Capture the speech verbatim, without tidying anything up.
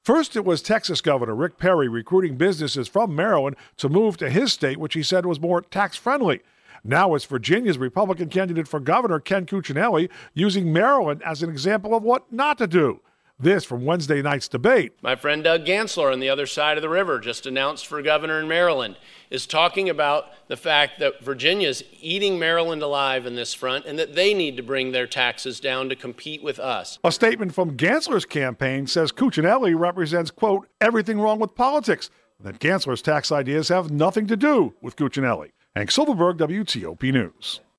First, it was Texas Governor Rick Perry recruiting businesses from Maryland to move to his state, which he said was more tax-friendly. Now it's Virginia's Republican candidate for governor, Ken Cuccinelli, using Maryland as an example of what not to do. This from Wednesday night's debate. My friend Doug Gansler on the other side of the river, just announced for governor in Maryland, is talking about the fact that Virginia's eating Maryland alive in this front and that they need to bring their taxes down to compete with us. A statement from Gansler's campaign says Cuccinelli represents, quote, everything wrong with politics, and that Gansler's tax ideas have nothing to do with Cuccinelli. Hank Silverberg, W T O P News.